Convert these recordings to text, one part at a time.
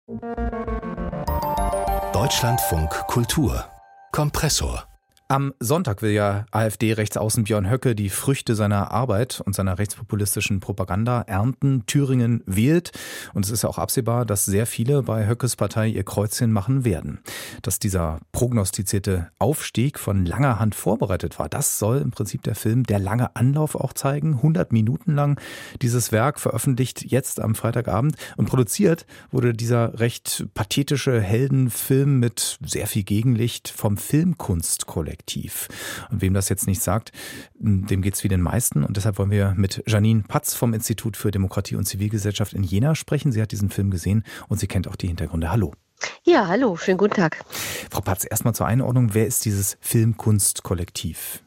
Deutschlandfunk Kultur Kompressor. Am Sonntag will ja AfD-Rechtsaußen Björn Höcke die Früchte seiner Arbeit und seiner rechtspopulistischen Propaganda ernten. Thüringen wählt. Und es ist ja auch absehbar, dass sehr viele bei Höckes Partei ihr Kreuzchen machen werden. Dass dieser prognostizierte Aufstieg von langer Hand vorbereitet war, das soll im Prinzip der Film Der lange Anlauf auch zeigen. 100 Minuten lang dieses Werk, veröffentlicht jetzt am Freitagabend. Und produziert wurde dieser recht pathetische Heldenfilm mit sehr viel Gegenlicht vom Filmkunstkollektiv. Und wem das jetzt nicht sagt, dem geht's wie den meisten. Und deshalb wollen wir mit Janine Patz vom Institut für Demokratie und Zivilgesellschaft in Jena sprechen. Sie hat diesen Film gesehen und sie kennt auch die Hintergründe. Hallo. Ja, hallo, schönen guten Tag. Frau Patz, erstmal zur Einordnung. Wer ist dieses Filmkunstkollektiv?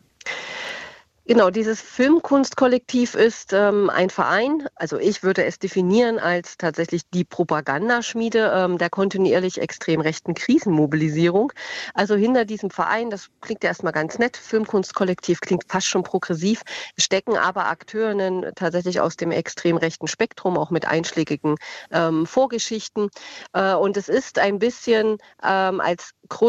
Genau, dieses Filmkunstkollektiv ist ein Verein, also ich würde es definieren als tatsächlich die Propagandaschmiede der kontinuierlich extrem rechten Krisenmobilisierung. Also hinter diesem Verein, das klingt ja erstmal ganz nett, Filmkunstkollektiv klingt fast schon progressiv, stecken aber Akteurinnen tatsächlich aus dem extrem rechten Spektrum, auch mit einschlägigen Vorgeschichten. Und es ist ein bisschen als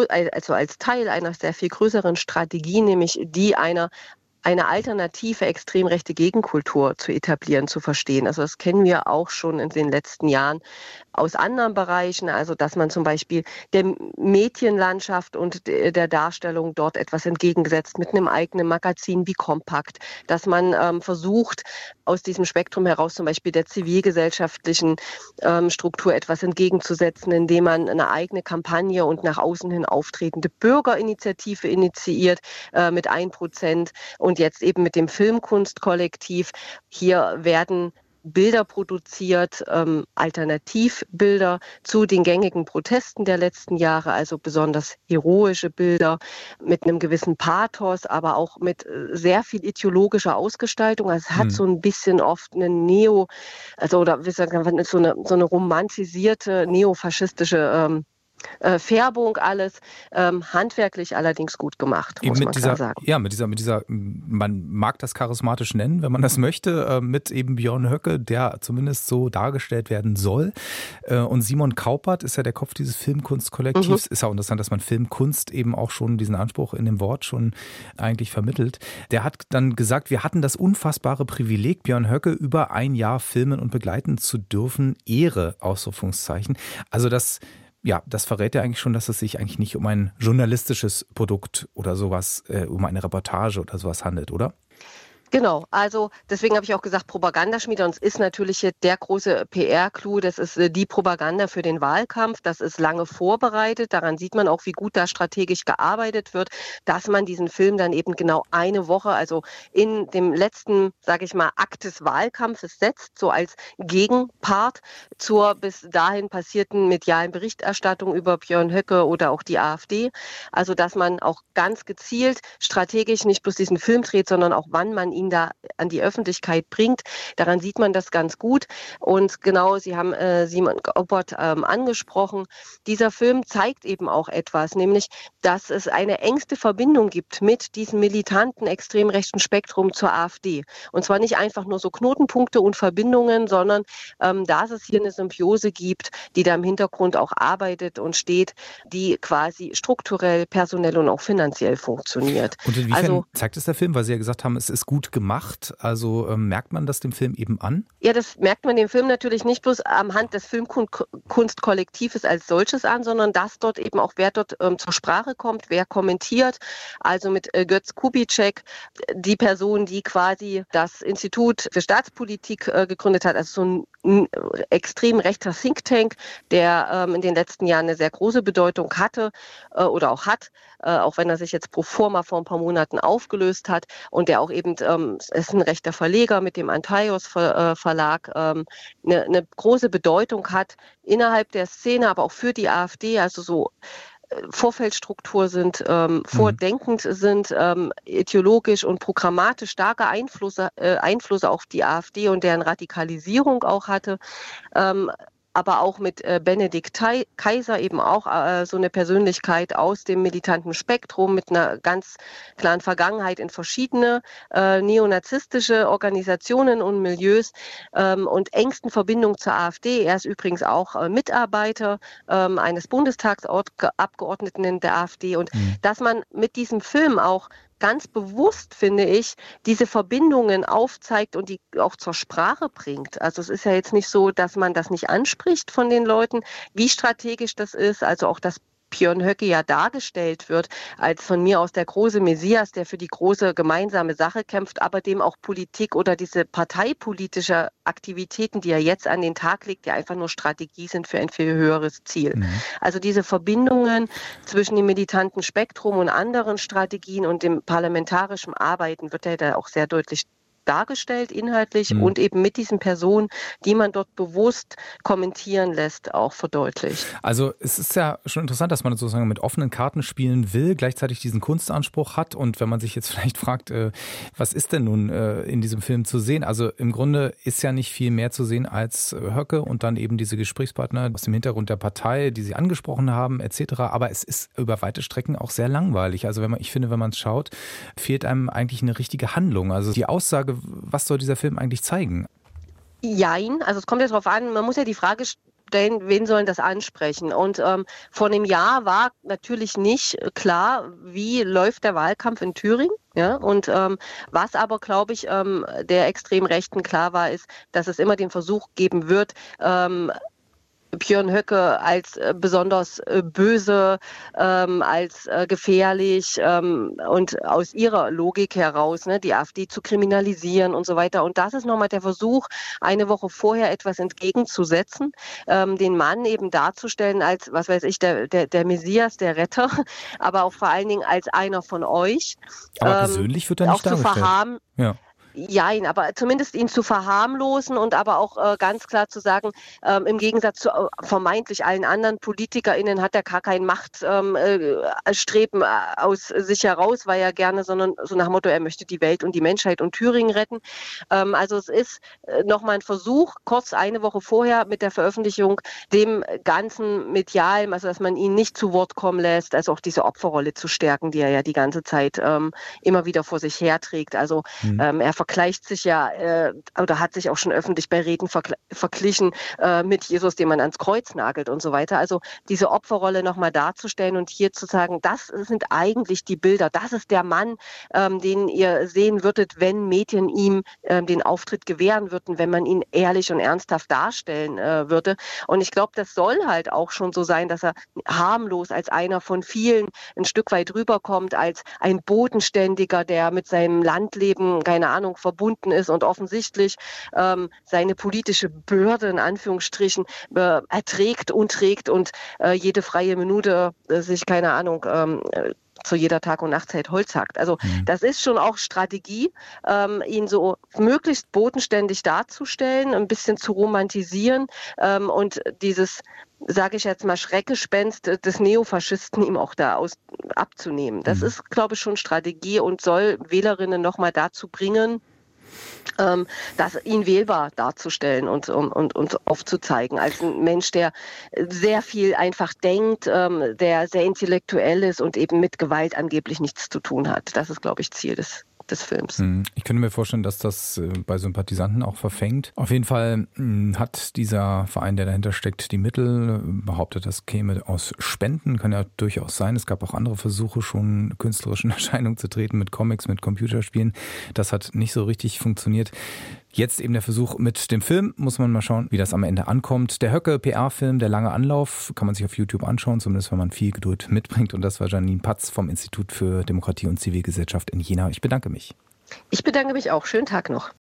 Teil einer sehr viel größeren Strategie, nämlich die eine alternative, extrem rechte Gegenkultur zu etablieren, zu verstehen. Also das kennen wir auch schon in den letzten Jahren aus anderen Bereichen, also dass man zum Beispiel der Medienlandschaft und der Darstellung dort etwas entgegensetzt mit einem eigenen Magazin wie Kompakt, dass man versucht, aus diesem Spektrum heraus zum Beispiel der zivilgesellschaftlichen Struktur etwas entgegenzusetzen, indem man eine eigene Kampagne und nach außen hin auftretende Bürgerinitiative initiiert mit 1%. Und jetzt eben mit dem Filmkunstkollektiv. Hier werden Bilder produziert, Alternativbilder zu den gängigen Protesten der letzten Jahre, also besonders heroische Bilder mit einem gewissen Pathos, aber auch mit sehr viel ideologischer Ausgestaltung. Also es hat so ein bisschen oft eine oder wie sagen wir, so eine romantisierte, neofaschistische Färbung, alles handwerklich allerdings gut gemacht, muss man klar sagen. Ja, mit dieser, man mag das charismatisch nennen, wenn man das möchte, mit eben Björn Höcke, der zumindest so dargestellt werden soll. Und Simon Kaupert ist ja der Kopf dieses Filmkunstkollektivs. Ist auch interessant, dass man Filmkunst eben auch schon diesen Anspruch in dem Wort schon eigentlich vermittelt. Der hat dann gesagt, wir hatten das unfassbare Privileg, Björn Höcke über ein Jahr filmen und begleiten zu dürfen. Ehre, Ausrufungszeichen. Also das verrät ja eigentlich schon, dass es sich eigentlich nicht um ein journalistisches Produkt oder sowas, um eine Reportage oder sowas handelt, oder? Genau, also deswegen habe ich auch gesagt Propagandaschmiede, und es ist natürlich hier der große PR-Clou, das ist die Propaganda für den Wahlkampf, das ist lange vorbereitet, daran sieht man auch, wie gut da strategisch gearbeitet wird, dass man diesen Film dann eben genau eine Woche, also in dem letzten, sage ich mal, Akt des Wahlkampfes setzt, so als Gegenpart zur bis dahin passierten medialen Berichterstattung über Björn Höcke oder auch die AfD, also dass man auch ganz gezielt strategisch nicht bloß diesen Film dreht, sondern auch wann man ihn da an die Öffentlichkeit bringt. Daran sieht man das ganz gut. Und genau, Sie haben Simon Kaupert angesprochen. Dieser Film zeigt eben auch etwas, nämlich, dass es eine engste Verbindung gibt mit diesem militanten, extrem rechten Spektrum zur AfD. Und zwar nicht einfach nur so Knotenpunkte und Verbindungen, sondern dass es hier eine Symbiose gibt, die da im Hintergrund auch arbeitet und steht, die quasi strukturell, personell und auch finanziell funktioniert. Und inwiefern zeigt es der Film? Weil Sie ja gesagt haben, es ist gut gemacht. Also merkt man das dem Film eben an? Ja, das merkt man dem Film natürlich nicht bloß anhand des Filmkunstkollektives als solches an, sondern dass dort eben auch, wer dort zur Sprache kommt, wer kommentiert. Also mit Götz Kubitschek, die Person, die quasi das Institut für Staatspolitik gegründet hat, also so ein extrem rechter Think Tank, der in den letzten Jahren eine sehr große Bedeutung hatte oder auch hat, auch wenn er sich jetzt pro forma vor ein paar Monaten aufgelöst hat und der auch eben ist ein rechter Verleger mit dem Antaios Verlag, eine große Bedeutung hat innerhalb der Szene, aber auch für die AfD, also so Vorfeldstruktur sind, vordenkend sind, ideologisch und programmatisch starke Einflüsse auf die AfD und deren Radikalisierung auch hatte. aber auch mit Benedikt Kaiser eben auch so eine Persönlichkeit aus dem militanten Spektrum mit einer ganz klaren Vergangenheit in verschiedene neonazistische Organisationen und Milieus und engsten Verbindungen zur AfD. Er ist übrigens auch Mitarbeiter eines Bundestagsabgeordneten der AfD und dass man mit diesem Film auch ganz bewusst, finde ich, diese Verbindungen aufzeigt und die auch zur Sprache bringt. Also es ist ja jetzt nicht so, dass man das nicht anspricht von den Leuten, wie strategisch das ist, also auch das Björn Höcke ja dargestellt wird, als von mir aus der große Messias, der für die große gemeinsame Sache kämpft, aber dem auch Politik oder diese parteipolitische Aktivitäten, die er jetzt an den Tag legt, die einfach nur Strategie sind für ein viel höheres Ziel. Also diese Verbindungen zwischen dem militanten Spektrum und anderen Strategien und dem parlamentarischen Arbeiten wird ja da auch sehr deutlich dargestellt inhaltlich und eben mit diesen Personen, die man dort bewusst kommentieren lässt, auch verdeutlicht. Also es ist ja schon interessant, dass man sozusagen mit offenen Karten spielen will, gleichzeitig diesen Kunstanspruch hat und wenn man sich jetzt vielleicht fragt, was ist denn nun in diesem Film zu sehen? Also im Grunde ist ja nicht viel mehr zu sehen als Höcke und dann eben diese Gesprächspartner aus dem Hintergrund der Partei, die Sie angesprochen haben, etc. Aber es ist über weite Strecken auch sehr langweilig. Also ich finde, wenn man es schaut, fehlt einem eigentlich eine richtige Handlung. Also die Aussage, was soll dieser Film eigentlich zeigen? Jein, also es kommt ja darauf an, man muss ja die Frage stellen, wen sollen das ansprechen? Und vor einem Jahr war natürlich nicht klar, wie läuft der Wahlkampf in Thüringen. Ja, und was aber, glaube ich, der extrem Rechten klar war, ist, dass es immer den Versuch geben wird, Björn Höcke als besonders böse, als gefährlich und aus ihrer Logik heraus, ne, die AfD zu kriminalisieren und so weiter. Und das ist nochmal der Versuch, eine Woche vorher etwas entgegenzusetzen, den Mann eben darzustellen als, was weiß ich, der Messias, der Retter, aber auch vor allen Dingen als einer von euch. Aber persönlich wird er nicht dargestellt. Ja. Jein, aber zumindest ihn zu verharmlosen und aber auch ganz klar zu sagen, im Gegensatz zu vermeintlich allen anderen PolitikerInnen hat er gar kein Machtstreben aus sich heraus, weil er gerne, sondern so nach dem Motto, er möchte die Welt und die Menschheit und Thüringen retten. Also es ist nochmal ein Versuch, kurz eine Woche vorher mit der Veröffentlichung dem ganzen Medialen, also dass man ihn nicht zu Wort kommen lässt, also auch diese Opferrolle zu stärken, die er ja die ganze Zeit immer wieder vor sich herträgt. Also er vergleicht sich ja oder hat sich auch schon öffentlich bei Reden verglichen mit Jesus, den man ans Kreuz nagelt und so weiter. Also diese Opferrolle nochmal darzustellen und hier zu sagen, das sind eigentlich die Bilder, das ist der Mann, den ihr sehen würdet, wenn Medien ihm den Auftritt gewähren würden, wenn man ihn ehrlich und ernsthaft darstellen würde. Und ich glaube, das soll halt auch schon so sein, dass er harmlos als einer von vielen ein Stück weit rüberkommt, als ein Bodenständiger, der mit seinem Landleben, keine Ahnung, verbunden ist und offensichtlich seine politische Bürde in Anführungsstrichen erträgt und trägt und jede freie Minute sich, keine Ahnung, zu jeder Tag- und Nachtzeit Holz hackt. Also das ist schon auch Strategie, ihn so möglichst bodenständig darzustellen, ein bisschen zu romantisieren und dieses, sage ich jetzt mal, Schreckgespenst des Neofaschisten ihm auch da abzunehmen. Das ist, glaube ich, schon Strategie und soll Wählerinnen nochmal dazu bringen, ihn wählbar darzustellen und aufzuzeigen als ein Mensch, der sehr viel einfach denkt, der sehr intellektuell ist und eben mit Gewalt angeblich nichts zu tun hat. Das ist, glaube ich, Ziel des Films. Ich könnte mir vorstellen, dass das bei Sympathisanten auch verfängt. Auf jeden Fall hat dieser Verein, der dahinter steckt, die Mittel, behauptet, das käme aus Spenden, kann ja durchaus sein. Es gab auch andere Versuche, schon künstlerisch in Erscheinung zu treten mit Comics, mit Computerspielen. Das hat nicht so richtig funktioniert. Jetzt eben der Versuch mit dem Film, muss man mal schauen, wie das am Ende ankommt. Der Höcke-PR-Film, Der lange Anlauf, kann man sich auf YouTube anschauen, zumindest wenn man viel Geduld mitbringt. Und das war Janine Patz vom Institut für Demokratie und Zivilgesellschaft in Jena. Ich bedanke mich. Ich bedanke mich auch. Schönen Tag noch.